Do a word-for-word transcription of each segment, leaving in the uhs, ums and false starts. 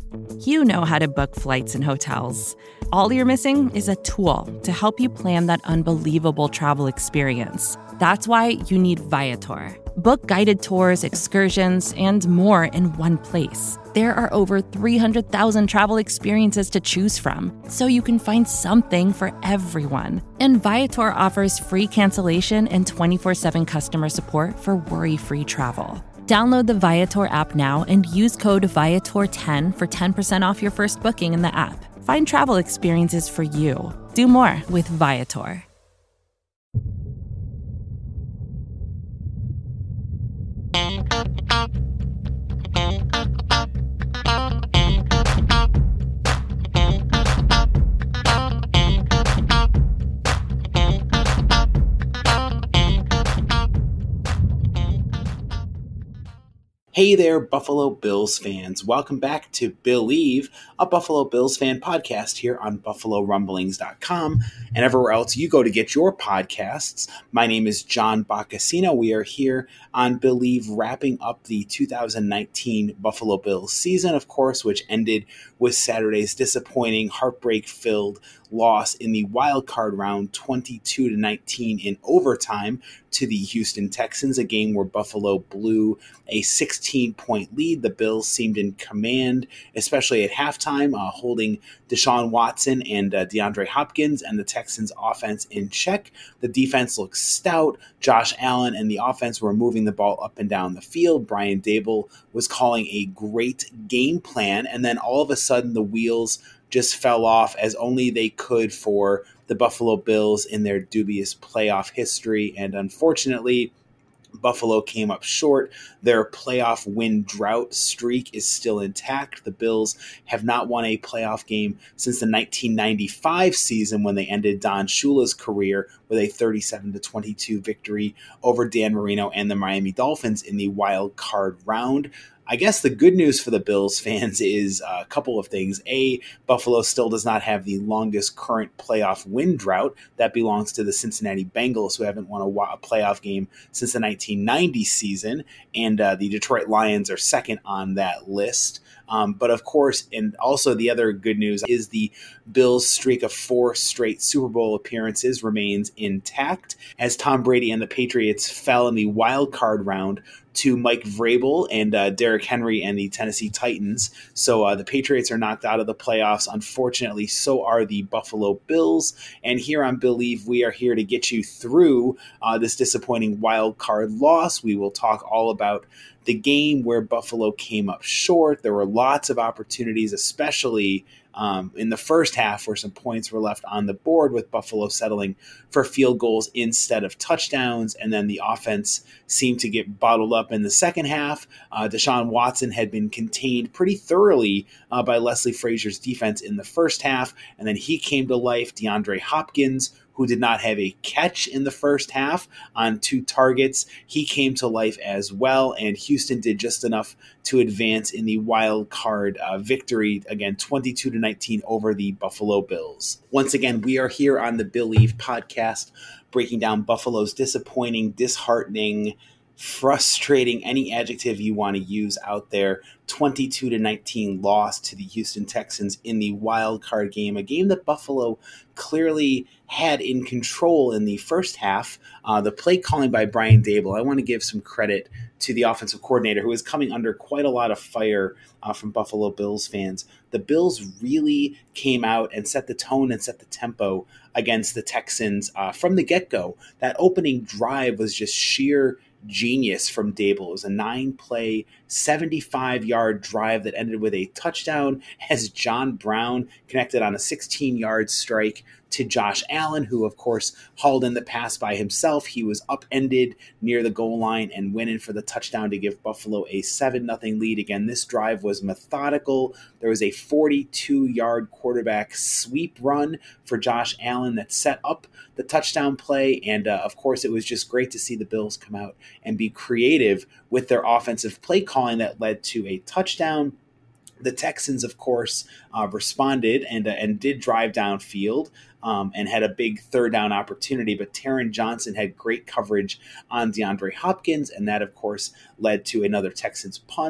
You know how to book flights and hotels. All you're missing is a tool to help you plan that unbelievable travel experience. That's why you need Viator. Book guided tours, excursions, and more in one place. There are over three hundred thousand travel experiences to choose from, so you can find something for everyone. And Viator offers free cancellation and twenty-four seven customer support for worry-free travel. Download the Viator app now and use code Viator ten for ten percent off your first booking in the app. Find travel experiences for you. Do more with Viator. Hey there, Buffalo Bills fans. Welcome back to Believe, a Buffalo Bills fan podcast here on buffalo rumblings dot com and everywhere else you go to get your podcasts. My name is John Boccacino. We are here on Believe, wrapping up the two thousand nineteen Buffalo Bills season, of course, which ended with Saturday's disappointing, heartbreak-filled loss in the wild card round, twenty-two to nineteen in overtime to the Houston Texans, a game where Buffalo blew a sixteen-point lead. The Bills seemed in command, especially at halftime, uh, holding Deshaun Watson and uh, DeAndre Hopkins and the Texans' offense in check. The defense looked stout. Josh Allen and the offense were moving the ball up and down the field. Brian Daboll was calling a great game plan, and then all of a sudden the wheels just fell off as only they could for the Buffalo Bills in their dubious playoff history. And unfortunately, Buffalo came up short. Their playoff win drought streak is still intact. The Bills have not won a playoff game since the nineteen ninety-five season, when they ended Don Shula's career with a thirty-seven to twenty-two victory over Dan Marino and the Miami Dolphins in the wild card round. I guess the good news for the Bills fans is a couple of things. A, Buffalo still does not have the longest current playoff win drought. That belongs to the Cincinnati Bengals, who haven't won a, a playoff game since the nineteen ninety season. And uh, the Detroit Lions are second on that list. Um, but of course, and also the other good news is the Bills' streak of four straight Super Bowl appearances remains intact, as Tom Brady and the Patriots fell in the wild card round to Mike Vrabel and uh, Derrick Henry and the Tennessee Titans. So uh, the Patriots are knocked out of the playoffs. Unfortunately, so are the Buffalo Bills. And here on Believe, we are here to get you through uh, this disappointing wild card loss. We will talk all about the game where Buffalo came up short. There were lots of opportunities, especially Um, in the first half, where some points were left on the board, with Buffalo settling for field goals instead of touchdowns. And then the offense seemed to get bottled up in the second half. Uh, Deshaun Watson had been contained pretty thoroughly uh, by Leslie Frazier's defense in the first half. And then he came to life. DeAndre Hopkins, who did not have a catch in the first half on two targets, he came to life as well, and Houston did just enough to advance in the wild card uh, victory, again, twenty-two to nineteen over the Buffalo Bills. Once again, we are here on the Believe podcast, breaking down Buffalo's disappointing, disheartening, frustrating, any adjective you want to use out there, twenty-two to nineteen loss to the Houston Texans in the wild card game, a game that Buffalo clearly had in control in the first half. Uh, the play calling by Brian Daboll, I want to give some credit to the offensive coordinator, who is coming under quite a lot of fire uh, from Buffalo Bills fans. The Bills really came out and set the tone and set the tempo against the Texans uh, from the get-go. That opening drive was just sheer genius from Daboll. It was a nine-play, seventy-five-yard drive that ended with a touchdown, as John Brown connected on a sixteen-yard strike to Josh Allen, who, of course, hauled in the pass by himself. He was upended near the goal line and went in for the touchdown to give Buffalo a seven nothing lead. Again, this drive was methodical. There was a forty-two-yard quarterback sweep run for Josh Allen that set up the touchdown play. And, uh, of course, it was just great to see the Bills come out and be creative with their offensive play calling that led to a touchdown. The Texans, of course, uh, responded and uh, and did drive downfield um, and had a big third down opportunity. But Taron Johnson had great coverage on DeAndre Hopkins, and that, of course, led to another Texans punt.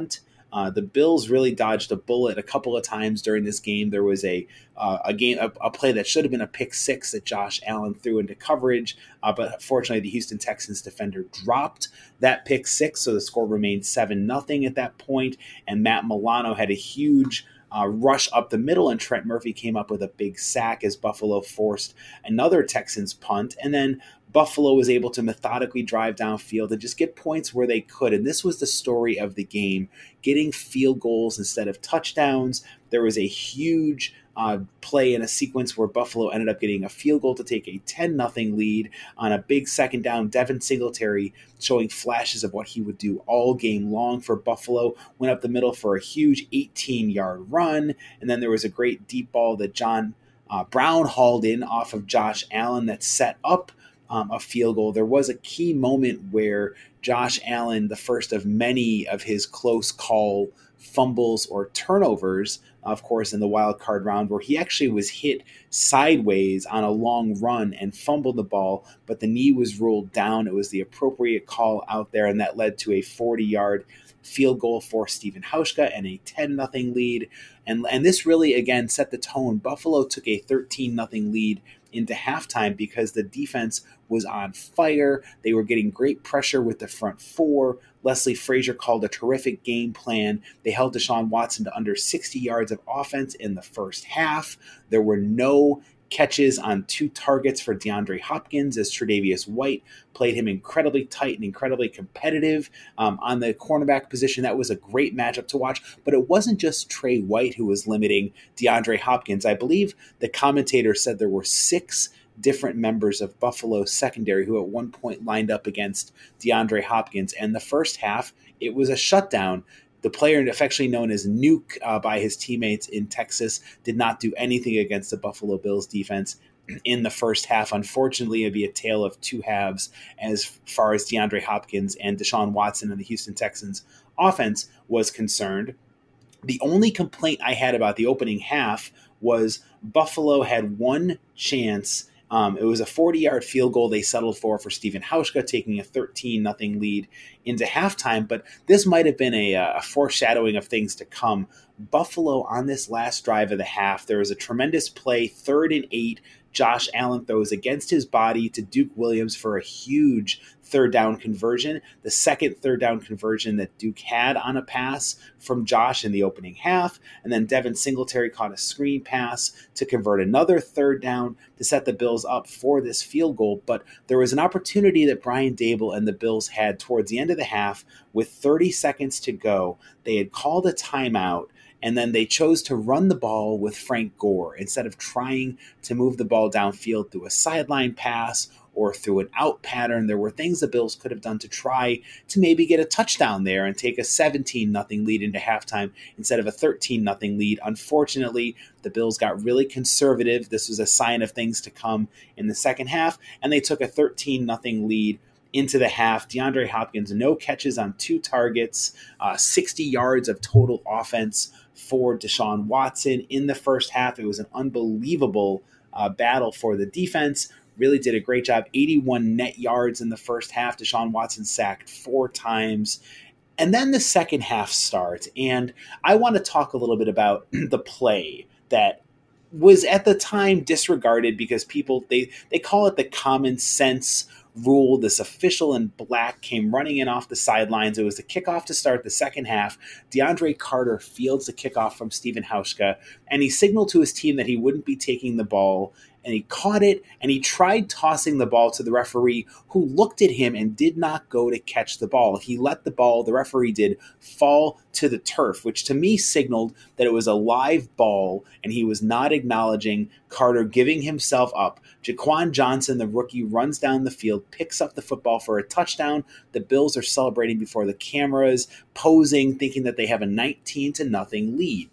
Uh, the Bills really dodged a bullet a couple of times during this game. There was a uh, a game a, a play that should have been a pick six that Josh Allen threw into coverage, uh, but fortunately the Houston Texans defender dropped that pick six, so the score remained seven nothing at that point, and Matt Milano had a huge Uh, rush up the middle, and Trent Murphy came up with a big sack as Buffalo forced another Texans punt. And then Buffalo was able to methodically drive downfield and just get points where they could. And this was the story of the game, getting field goals instead of touchdowns. There was a huge uh, play in a sequence where Buffalo ended up getting a field goal to take a ten nothing lead on a big second down. Devin Singletary, showing flashes of what he would do all game long for Buffalo, went up the middle for a huge eighteen-yard run. And then there was a great deep ball that John uh, Brown hauled in off of Josh Allen that set up um, a field goal. There was a key moment where Josh Allen, the first of many of his close call fumbles or turnovers, of course, in the wild card round, where he actually was hit sideways on a long run and fumbled the ball, but the knee was ruled down. It was the appropriate call out there, and that led to a forty-yard field goal for Stephen Hauschka and a ten nothing lead. And, and this really, again, set the tone. Buffalo took a thirteen nothing lead into halftime because the defense was on fire. They were getting great pressure with the front four. Leslie Frazier called a terrific game plan. They held Deshaun Watson to under sixty yards of offense in the first half. There were no catches on two targets for DeAndre Hopkins as Tre'Davious White played him incredibly tight and incredibly competitive um, on the cornerback position. That was a great matchup to watch, but it wasn't just Trey White who was limiting DeAndre Hopkins. I believe the commentator said there were six different members of Buffalo secondary who at one point lined up against DeAndre Hopkins. And the first half, it was a shutdown. The player affectionately known as Nuke uh, by his teammates in Texas did not do anything against the Buffalo Bills defense in the first half. Unfortunately, it'd be a tale of two halves as far as DeAndre Hopkins and Deshaun Watson and the Houston Texans offense was concerned. The only complaint I had about the opening half was Buffalo had one chance. Um, it was a forty-yard field goal they settled for for Stephen Hauschka, taking a thirteen nothing lead into halftime. But this might have been a, a foreshadowing of things to come. Buffalo, on this last drive of the half, there was a tremendous play, third and eight. Josh Allen throws against his body to Duke Williams for a huge third down conversion, the second third down conversion that Duke had on a pass from Josh in the opening half. And then Devin Singletary caught a screen pass to convert another third down to set the Bills up for this field goal. But there was an opportunity that Brian Daboll and the Bills had towards the end of the half with thirty seconds to go. They had called a timeout, and then they chose to run the ball with Frank Gore instead of trying to move the ball downfield through a sideline pass or through an out pattern. There were things the Bills could have done to try to maybe get a touchdown there and take a seventeen nothing lead into halftime instead of a thirteen nothing lead. Unfortunately, the Bills got really conservative. This was a sign of things to come in the second half, and they took a thirteen nothing lead into the half. DeAndre Hopkins, no catches on two targets, uh, sixty yards of total offense for Deshaun Watson in the first half. It was an unbelievable uh, battle for the defense. Really did a great job. eighty-one net yards in the first half. Deshaun Watson sacked four times. And then the second half starts. And I want to talk a little bit about the play that was at the time disregarded because people, they, they call it the common sense rule. This official in black came running in off the sidelines. It was the kickoff to start the second half. DeAndre Carter fields the kickoff from Stephen Hauschka, and he signaled to his team that he wouldn't be taking the ball, and he caught it, and he tried tossing the ball to the referee, who looked at him and did not go to catch the ball. He let the ball, the referee did, fall to the turf, which to me signaled that it was a live ball, and he was not acknowledging Carter giving himself up. Jaquan Johnson, the rookie, runs down the field, picks up the football for a touchdown. The Bills are celebrating before the cameras, posing, thinking that they have a nineteen to nothing lead.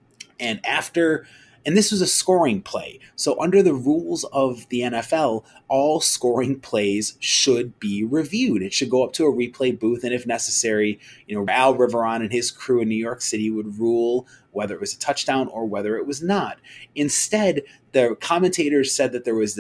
And after... And this was a scoring play. So under the rules of the N F L, all scoring plays should be reviewed. It should go up to a replay booth, and if necessary, you know, Al Riveron and his crew in New York City would rule whether it was a touchdown or whether it was not. Instead, the commentators said that there was this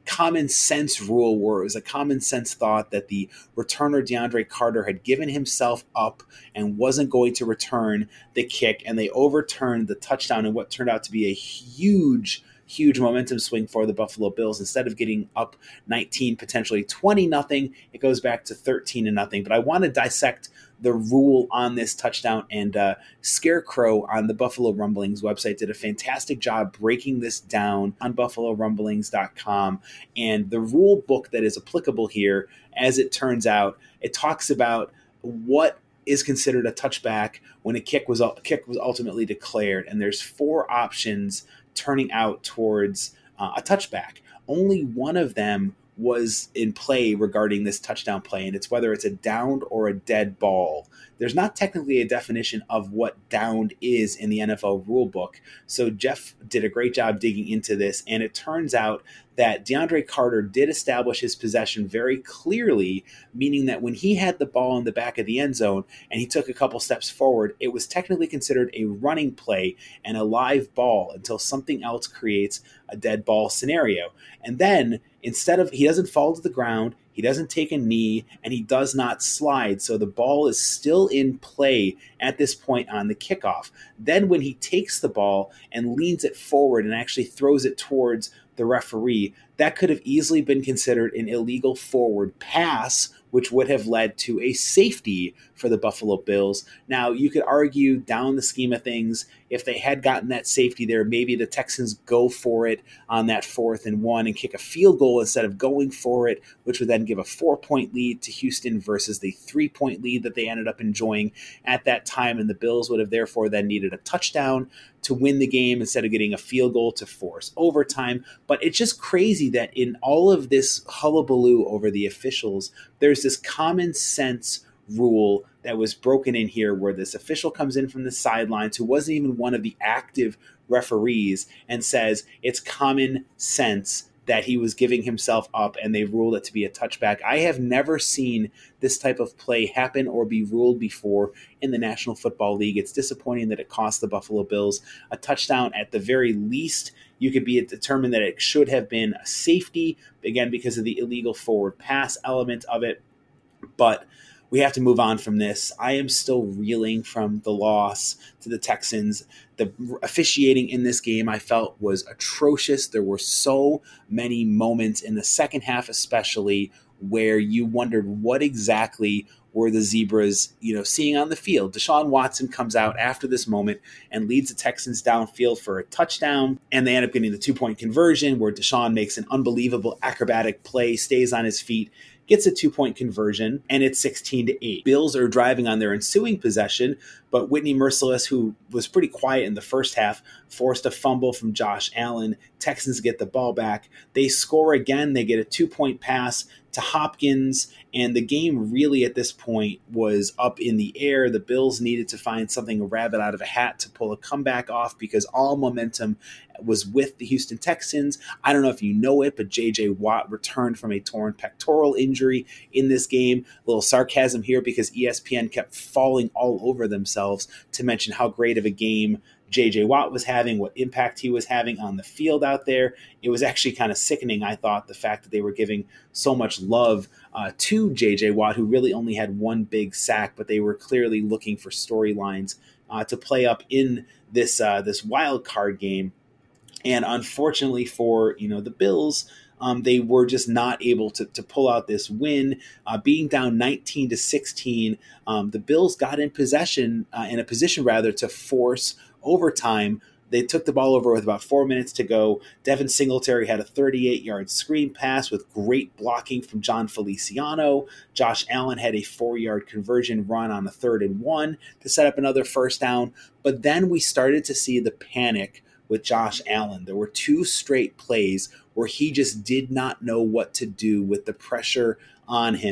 common sense rule where it was a common sense thought that the returner DeAndre Carter had given himself up and wasn't going to return the kick, and they overturned the touchdown in what turned out to be a huge huge momentum swing for the Buffalo Bills. Instead of getting up nineteen, potentially twenty nothing, it goes back to thirteen to nothing. But I want to dissect the rule on this touchdown, and uh, Scarecrow on the Buffalo Rumblings website did a fantastic job breaking this down on buffalo rumblings dot com. And the rule book that is applicable here, as it turns out, it talks about what is considered a touchback when a kick was a kick was ultimately declared, and there's four options turning out towards uh, a touchback. Only one of them was in play regarding this touchdown play, and it's whether it's a downed or a dead ball. There's not technically a definition of what downed is in the N F L rulebook, so Jeff did a great job digging into this, and it turns out that DeAndre Carter did establish his possession very clearly, meaning that when he had the ball in the back of the end zone and he took a couple steps forward, it was technically considered a running play and a live ball until something else creates a dead ball scenario. And then instead of, he doesn't fall to the ground, he doesn't take a knee, and he does not slide. So the ball is still in play at this point on the kickoff. Then when he takes the ball and leans it forward and actually throws it towards the referee, that could have easily been considered an illegal forward pass, which would have led to a safety for the Buffalo Bills. Now, you could argue down the scheme of things, if they had gotten that safety there, maybe the Texans go for it on that fourth and one and kick a field goal instead of going for it, which would then give a four-point lead to Houston versus the three-point lead that they ended up enjoying at that time. And the Bills would have therefore then needed a touchdown to win the game instead of getting a field goal to force overtime. But it's just crazy that in all of this hullabaloo over the officials, there's this common sense rule that was broken in here where this official comes in from the sidelines who wasn't even one of the active referees and says it's common sense that he was giving himself up, and they ruled it to be a touchback. I have never seen this type of play happen or be ruled before in the National Football League. It's disappointing that it cost the Buffalo Bills a touchdown. At the very least, you could be determined that it should have been a safety, again, because of the illegal forward pass element of it. But we have to move on from this. I am still reeling from the loss to the Texans. The officiating in this game I felt was atrocious. There were so many moments in the second half especially where you wondered what exactly were the Zebras, you know, seeing on the field. Deshaun Watson comes out after this moment and leads the Texans downfield for a touchdown, and they end up getting the two-point conversion where Deshaun makes an unbelievable acrobatic play, stays on his feet, gets a two-point conversion, and it's sixteen to eight. Bills are driving on their ensuing possession, but Whitney Mercilus, who was pretty quiet in the first half, forced a fumble from Josh Allen. Texans get the ball back. They score again. They get a two-point pass to Hopkins, and the game really at this point was up in the air. The Bills needed to find something, a rabbit out of a hat, to pull a comeback off because all momentum was with the Houston Texans. I don't know if you know it, but J J Watt returned from a torn pectoral injury in this game. A little sarcasm here because E S P N kept falling all over themselves to mention how great of a game J J Watt was having, what impact he was having on the field out there. It was actually kind of sickening, I thought, the fact that they were giving so much love uh, to J J Watt, who really only had one big sack, but they were clearly looking for storylines uh, to play up in this uh, this wild card game. And unfortunately for, you know, the Bills, um, they were just not able to, to pull out this win. Uh, being down nineteen to sixteen, um, the Bills got in possession, uh, in a position rather, to force overtime. They took the ball over with about four minutes to go. Devin Singletary had a thirty-eight-yard screen pass with great blocking from John Feliciano. Josh Allen had a four-yard conversion run on a third and one to set up another first down. But then we started to see the panic with Josh Allen. There were two straight plays where he just did not know what to do with the pressure on him.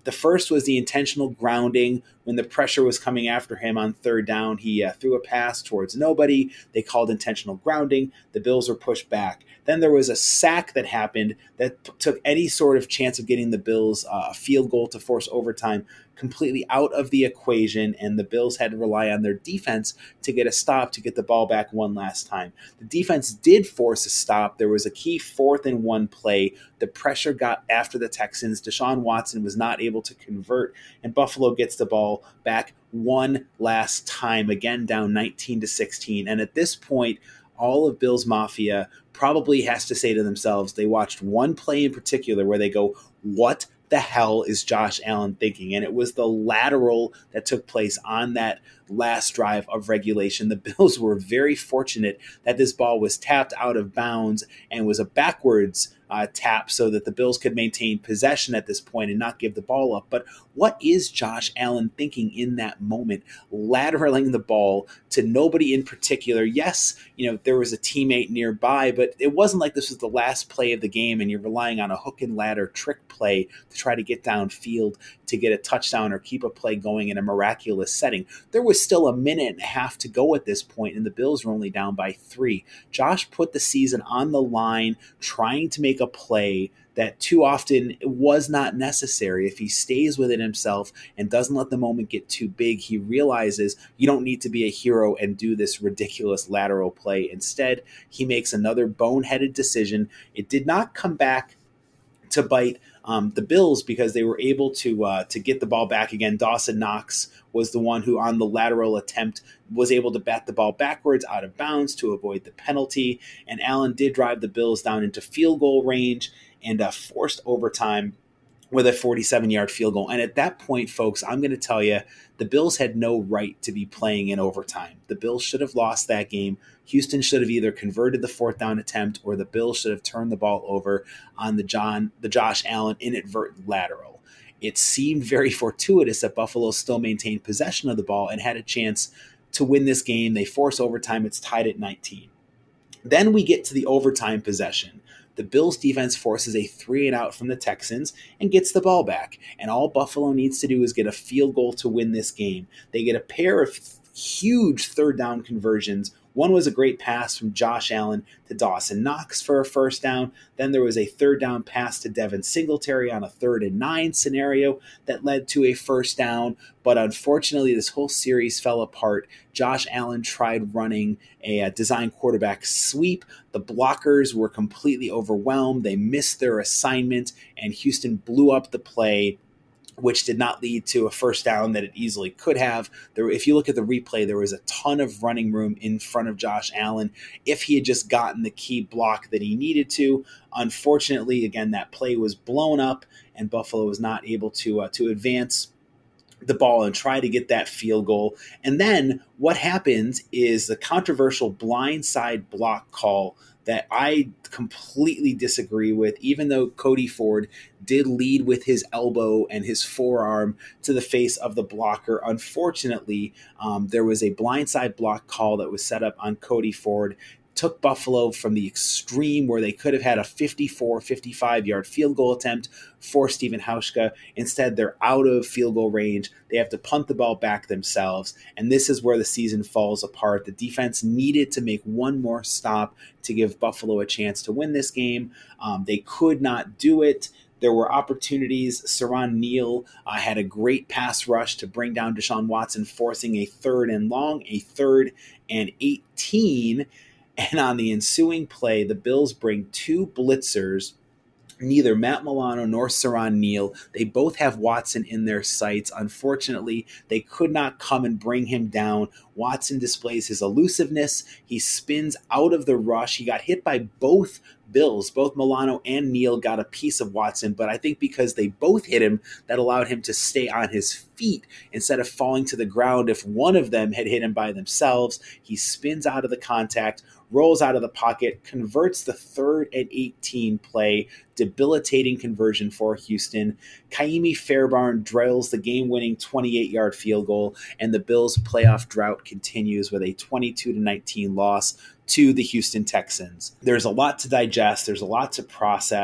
The first was the intentional grounding. When the pressure was coming after him on third down, he uh, threw a pass towards nobody. They called intentional grounding. The Bills were pushed back. Then there was a sack that happened that p- took any sort of chance of getting the Bills uh, a field goal to force overtime completely out of the equation, and the Bills had to rely on their defense to get a stop to get the ball back one last time. The defense did force a stop. There was a key fourth and one play. The pressure got after the Texans. Deshaun Watson was not able to convert, and Buffalo gets the ball back one last time, again down nineteen to sixteen. And at this point, all of Bills Mafia probably has to say to themselves, they watched one play in particular where they go, what the hell is Josh Allen thinking? And it was the lateral that took place on that last drive of regulation. The Bills were very fortunate that this ball was tapped out of bounds and was a backwards uh, tap so that the Bills could maintain possession at this point and not give the ball up. But what is Josh Allen thinking in that moment, lateraling the ball to nobody in particular? Yes, you know, there was a teammate nearby, but it wasn't like this was the last play of the game and you're relying on a hook and ladder trick play to try to get downfield to get a touchdown or keep a play going in a miraculous setting. There was still a minute and a half to go at this point, and the Bills were only down by three. Josh put the season on the line trying to make a play that too often was not necessary. If he stays within himself and doesn't let the moment get too big, he realizes you don't need to be a hero and do this ridiculous lateral play. Instead, he makes another boneheaded decision. It did not come back to bite um, the Bills because they were able to uh, to get the ball back again. Dawson Knox was the one who on the lateral attempt was able to bat the ball backwards out of bounds to avoid the penalty. And Allen did drive the Bills down into field goal range and uh, forced overtime with a forty-seven-yard field goal. And at that point, folks, I'm going to tell you, the Bills had no right to be playing in overtime. The Bills should have lost that game. Houston should have either converted the fourth down attempt or the Bills should have turned the ball over on the John, the Josh Allen inadvertent lateral. It seemed very fortuitous that Buffalo still maintained possession of the ball and had a chance to win this game. They force overtime. It's tied at nineteen. Then we get to the overtime possession. The Bills defense forces a three and out from the Texans and gets the ball back. And all Buffalo needs to do is get a field goal to win this game. They get a pair of huge third down conversions. One was a great pass from Josh Allen to Dawson Knox for a first down. Then there was a third down pass to Devin Singletary on a third and nine scenario that led to a first down. But unfortunately, this whole series fell apart. Josh Allen tried running a, a design quarterback sweep. The blockers were completely overwhelmed. They missed their assignment, and Houston blew up the play, which did not lead to a first down that it easily could have. There, if you look at the replay, there was a ton of running room in front of Josh Allen if he had just gotten the key block that he needed to. Unfortunately, again, that play was blown up, and Buffalo was not able to uh, to advance the ball and try to get that field goal. And then what happens is the controversial blindside block call that I completely disagree with, even though Cody Ford did lead with his elbow and his forearm to the face of the blocker. Unfortunately, um, there was a blindside block call that was set up on Cody Ford, took Buffalo from the extreme where they could have had a fifty-four, fifty-five-yard field goal attempt for Stephen Hauschka. Instead, they're out of field goal range. They have to punt the ball back themselves, and this is where the season falls apart. The defense needed to make one more stop to give Buffalo a chance to win this game. Um, they could not do it. There were opportunities. Saran Neal uh, had a great pass rush to bring down Deshaun Watson, forcing a third and long, a third and eighteen. And on the ensuing play, the Bills bring two blitzers, neither Matt Milano nor Saran Neal. They both have Watson in their sights. Unfortunately, they could not come and bring him down. Watson displays his elusiveness. He spins out of the rush. He got hit by both Bills. Both Milano and Neal got a piece of Watson, but I think because they both hit him, that allowed him to stay on his feet instead of falling to the ground. If one of them had hit him by themselves, he spins out of the contact, rolls out of the pocket, converts the third and eighteen play, debilitating conversion for Houston. Kaimi Fairbairn drills the game-winning twenty-eight-yard field goal, and the Bills' playoff drought continues with a twenty-two to nineteen loss to the Houston Texans. There's a lot to digest. There's a lot to process.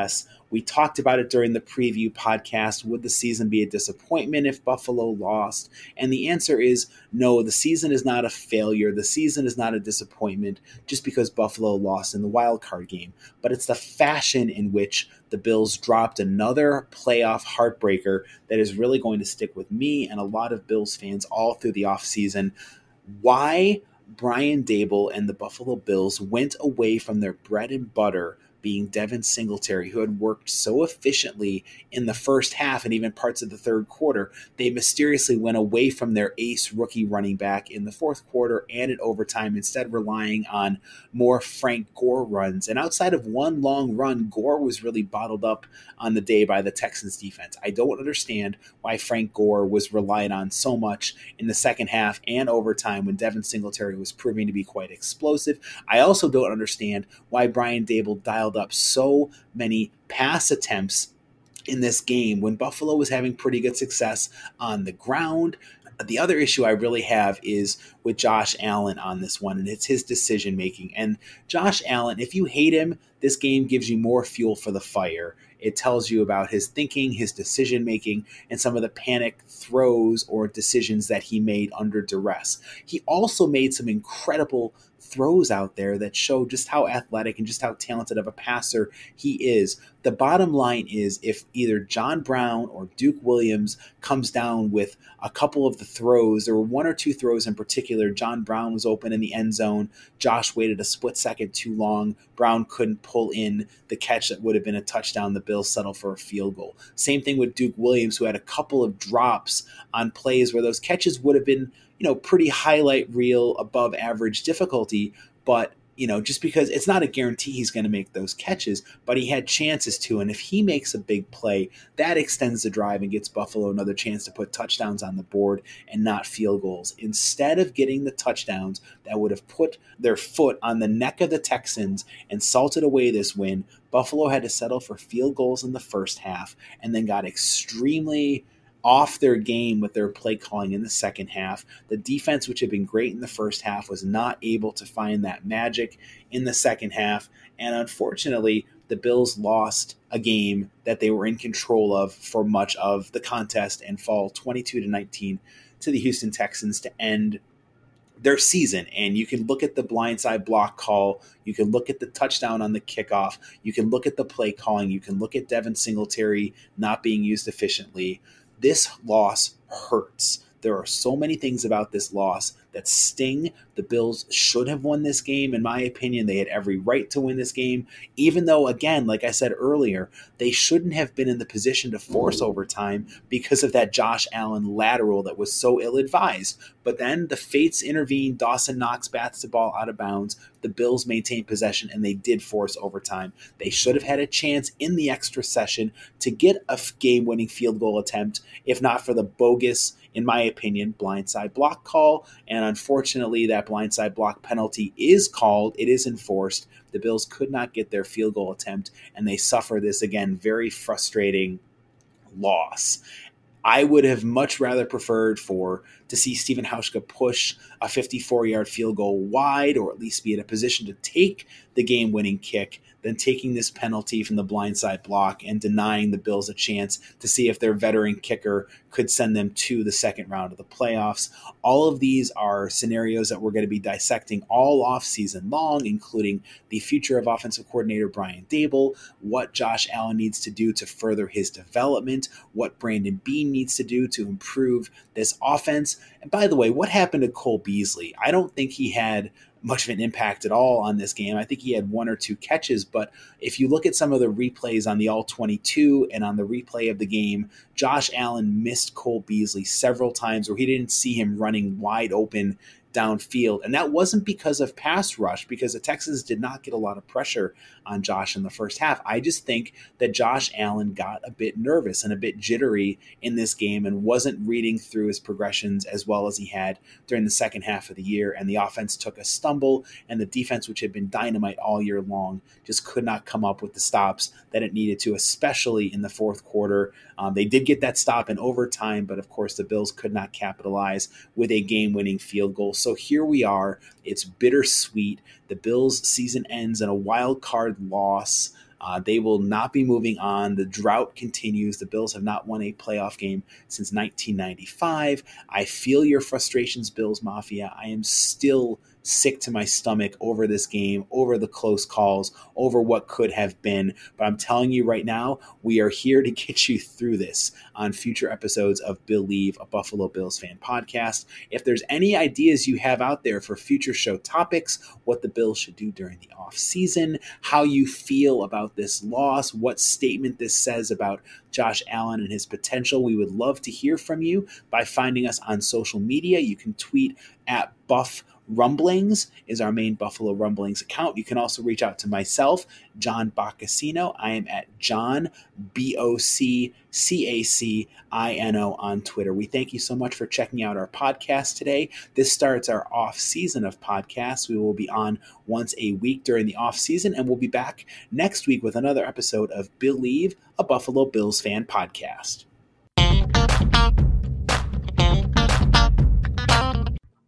We talked about it during the preview podcast. Would the season be a disappointment if Buffalo lost? And the answer is no, the season is not a failure. The season is not a disappointment just because Buffalo lost in the wild card game. But it's the fashion in which the Bills dropped another playoff heartbreaker that is really going to stick with me and a lot of Bills fans all through the offseason. Why Brian Daboll and the Buffalo Bills went away from their bread and butter, being Devin Singletary, who had worked so efficiently in the first half and even parts of the third quarter. They mysteriously went away from their ace rookie running back in the fourth quarter and in overtime, instead relying on more Frank Gore runs. And outside of one long run, Gore was really bottled up on the day by the Texans defense. I don't understand why Frank Gore was relied on so much in the second half and overtime when Devin Singletary was proving to be quite explosive. I also don't understand why Brian Daboll dialed up so many pass attempts in this game when Buffalo was having pretty good success on the ground. The other issue I really have is with Josh Allen on this one, and it's his decision making. And Josh Allen, if you hate him, this game gives you more fuel for the fire. It tells you about his thinking, his decision making, and some of the panic throws or decisions that he made under duress. He also made some incredible throws out there that show just how athletic and just how talented of a passer he is. The bottom line is, if either John Brown or Duke Williams comes down with a couple of the throws, there were one or two throws in particular. John Brown was open in the end zone. Josh waited a split second too long. Brown couldn't pull in the catch that would have been a touchdown. The Bills settled for a field goal. Same thing with Duke Williams, who had a couple of drops on plays where those catches would have been, you know, pretty highlight reel, above average difficulty, but you know, just because it's not a guarantee he's going to make those catches, but he had chances to. And if he makes a big play, that extends the drive and gets Buffalo another chance to put touchdowns on the board and not field goals. Instead of getting the touchdowns that would have put their foot on the neck of the Texans and salted away this win, Buffalo had to settle for field goals in the first half and then got extremely off their game with their play calling in the second half. The defense, which had been great in the first half, was not able to find that magic in the second half. And unfortunately, the Bills lost a game that they were in control of for much of the contest and fall twenty-two to nineteen to the Houston Texans to end their season. And you can look at the blindside block call. You can look at the touchdown on the kickoff. You can look at the play calling. You can look at Devin Singletary not being used efficiently. This loss hurts. There are so many things about this loss that sting. The Bills should have won this game. In my opinion, they had every right to win this game, even though, again, like I said earlier, they shouldn't have been in the position to force overtime because of that Josh Allen lateral that was so ill-advised. But then the fates intervened. Dawson Knox bats the ball out of bounds. The Bills maintained possession, and they did force overtime. They should have had a chance in the extra session to get a game-winning field goal attempt, if not for the bogus, in my opinion, blindside block call. And unfortunately, that blindside block penalty is called. It is enforced. The Bills could not get their field goal attempt, and they suffer this, again, very frustrating loss. I would have much rather preferred for to see Stephen Hauschka push a fifty-four-yard field goal wide, or at least be in a position to take the game-winning kick, than taking this penalty from the blindside block and denying the Bills a chance to see if their veteran kicker could send them to the second round of the playoffs. All of these are scenarios that we're going to be dissecting all offseason long, including the future of offensive coordinator Brian Daboll, what Josh Allen needs to do to further his development, what Brandon Beane needs to do to improve this offense. And by the way, what happened to Cole Beasley? I don't think he had much of an impact at all on this game. I think he had one or two catches, but if you look at some of the replays on the all twenty-two and on the replay of the game, Josh Allen missed Cole Beasley several times where he didn't see him running wide open downfield. And that wasn't because of pass rush, because the Texans did not get a lot of pressure on Josh in the first half. I just think that Josh Allen got a bit nervous and a bit jittery in this game and wasn't reading through his progressions as well as he had during the second half of the year. And the offense took a stumble, and the defense, which had been dynamite all year long, just could not come up with the stops that it needed to, especially in the fourth quarter. Um, they did get that stop in overtime, but of course the Bills could not capitalize with a game-winning field goal. So here we are. It's bittersweet. The Bills' season ends in a wild card loss. Uh, they will not be moving on. The drought continues. The Bills have not won a playoff game since nineteen ninety-five. I feel your frustrations, Bills Mafia. I am still sick to my stomach over this game, over the close calls, over what could have been. But I'm telling you right now, we are here to get you through this on future episodes of Believe, a Buffalo Bills fan podcast. If there's any ideas you have out there for future show topics, what the Bills should do during the off season, how you feel about this loss, what statement this says about Josh Allen and his potential, we would love to hear from you by finding us on social media. You can tweet at Buff Rumblings is our main Buffalo Rumblings account. You can also reach out to myself, John Boccacino. I am at John, B O C C A C I N O on Twitter. We thank you so much for checking out our podcast today. This starts our off season of podcasts. We will be on once a week during the off season, and we'll be back next week with another episode of Believe, a Buffalo Bills fan podcast.